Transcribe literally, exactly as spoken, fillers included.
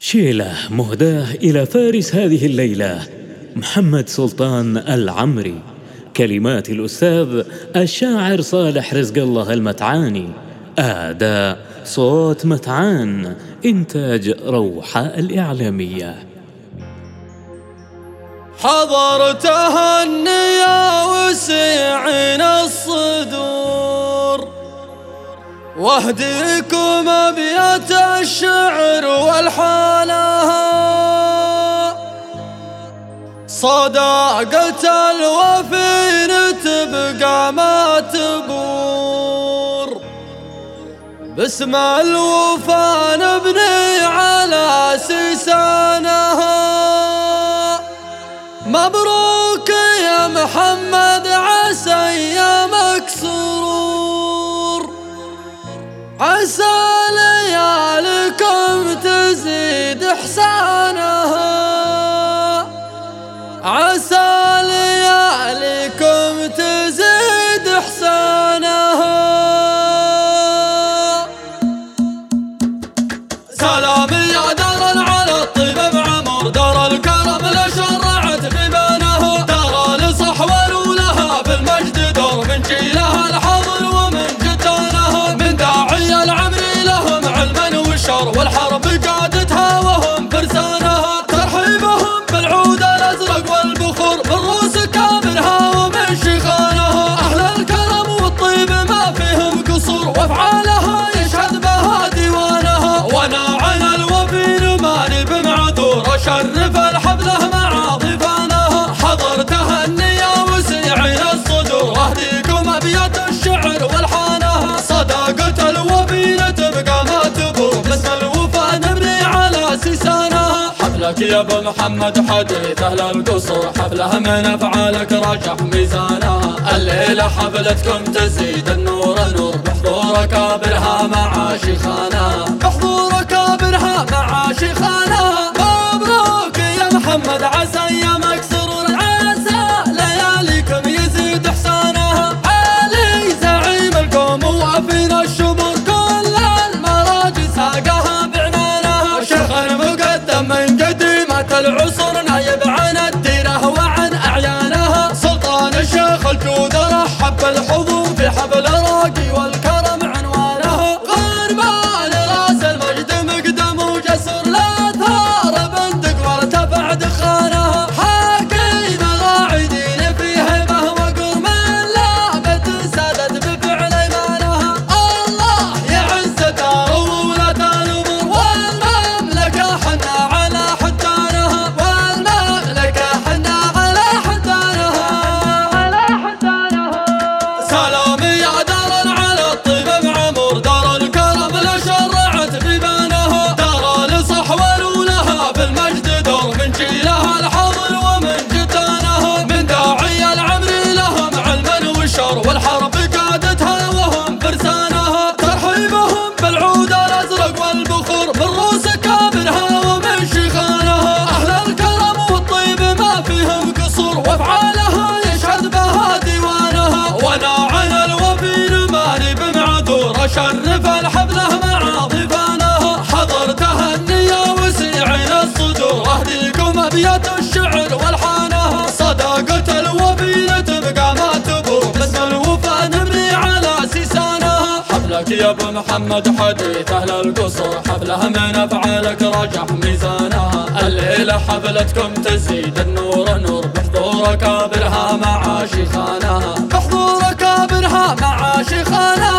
شيلة مهداة إلى فارس هذه الليلة محمد سلطان العمري. كلمات الأستاذ الشاعر صالح رزق الله المتعاني. أداء صوت متعان. إنتاج روحة الإعلامية. حضرتها النيا وسعين الصدور، واهديكم أبيات الشعر والحانها. صداقة الوفين تبقى ما تبور، باسم الوفا نبني على سيسانها. مبروك يا محمد عسى أيامك سرور، عسى ليالكم تزيد إحسانها، عسى ليالكم تزيد إحسانها. سلامي يا دار على الطيب بعمر، دار الكرم لشرعت ببانها، دار لصحوة ولها بالمجد دور، من جيلها الحاضر ومن جدانها، من داعي العمري لهم علما والشر، والحرب قادتها وهم فرسانها. ترحيبهم بالعود الازرق والبخور، بالروس كابرها ومن شيخانها. اهل الكرم والطيب ما فيهم قصور، وافعالها يشهد بها ديوانها. وانا عن الوفين ماني بمعذور، اشرف الحفله مع ضيفانها. حضرتها النيا وسعين الصدور، واهديكم ابيات الشعر والحانها. صداقة الوفين تبقى ما تبور، باسم الوفا نبني على سيسانها. حفلك يا ابو محمد حديث اهل القصور، حفله من افعالك راجح ميزانها. الليله حفلتكم تزيد النور نور، بحضور كابرها مع شيخانها، بحضور كابرها مع شيخانها. مبروك يا محمد عسى ايامك سرور، عسى لياليكم يزيد احسانها. علي زعيم القوم وافينا الشبور، كل المراجي ساقها بعنانها. شيخ مقدم من قديمة العصور، نايب عن الديره وعن اعيانها. سلطان الشيخ الجود رحب بالحضور، في حفل راقي والكرم عنوانها. غربان راس المجد مقدم وجسر، لا ثار بندق وارتفع دخانها. حاكي مغاعدين في هيبه وقر، من لابت سادت بفعل ايمانها. الله يعز دار وولة الامور، والمملكه حنا على حدانها، والمملكه حنا على حدانها، على حدانها. سلامي يا دار على الطيب بعمر، دار الكرم لشرعت ببانها، دار لصحوة ولها بالمجد دور، من جيلها الحاضر ومن جدانها. من داعي العمري لهم علما والشر، والحرب قادتها وهم فرسانها. ترحيبهم بالعود الازرق والبخور، بالروس كابرها ومن شيخانها. اهل الكرم والطيب ما فيهم قصور، وافعالها يشهد بها ديوانها. وانا عن الوفين ماني بمعذور، اشرف الحفله مع ضيفانها. حضرتها النيا وسعين الصدور، واهديكم ابيات الشعر والحانها. صداقة الوفين تبقى ما تبور، باسم الوفا نبني على سيسانها. حفلك يا ابو محمد حديث اهل القصور، حفله من افعالك راجح ميزانها. الليله حفلتكم تزيد النور نور، بحضور كابرها مع شيخانها، بحضور كابرها مع شيخانها.